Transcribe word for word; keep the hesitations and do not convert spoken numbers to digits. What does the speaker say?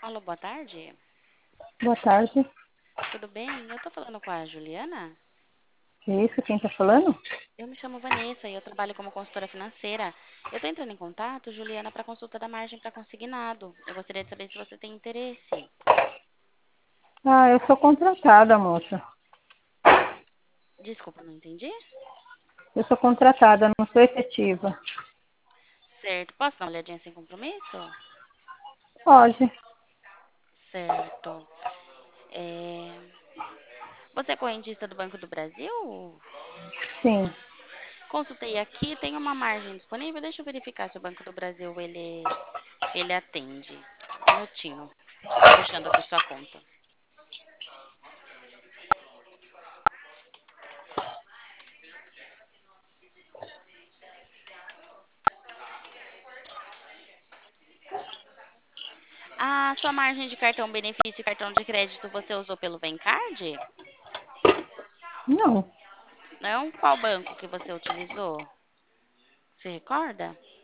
Alô, boa tarde. Boa tarde. Tudo bem? Eu tô falando com a Juliana. Isso, quem tá falando? Eu me chamo Vanessa e eu trabalho como consultora financeira. Eu tô entrando em contato, Juliana, para consulta da margem para consignado. Eu gostaria de saber se você tem interesse. Ah, eu sou contratada, moça. Desculpa, não entendi? Eu sou contratada, não sou efetiva. Certo. Posso dar uma olhadinha sem compromisso? Pode, Certo. É, Você é correntista do Banco do Brasil? sim. Consultei aqui, tem uma margem disponível. Deixa eu verificar se o Banco do Brasil ele, ele atende. Um minutinho. Tô fechando aqui sua conta. A sua margem de cartão benefício e cartão de crédito você usou pelo Vencard? Não, Não? Qual banco que você utilizou? Se recorda?